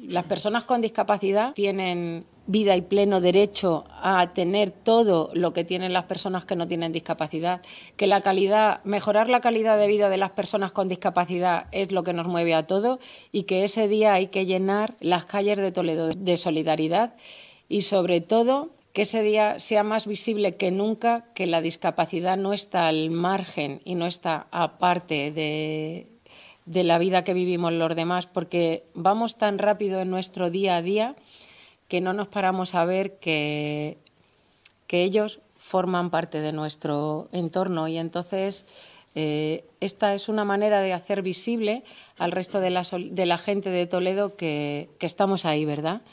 las personas con discapacidad tienen vida y pleno derecho a tener todo lo que tienen las personas que no tienen discapacidad, que mejorar la calidad de vida de las personas con discapacidad es lo que nos mueve a todos y que ese día hay que llenar las calles de Toledo de solidaridad y sobre todo que ese día sea más visible que nunca que la discapacidad no está al margen y no está aparte de la vida que vivimos los demás, porque vamos tan rápido en nuestro día a día que no nos paramos a ver que ellos forman parte de nuestro entorno y entonces esta es una manera de hacer visible al resto de la gente de Toledo que estamos ahí, ¿verdad?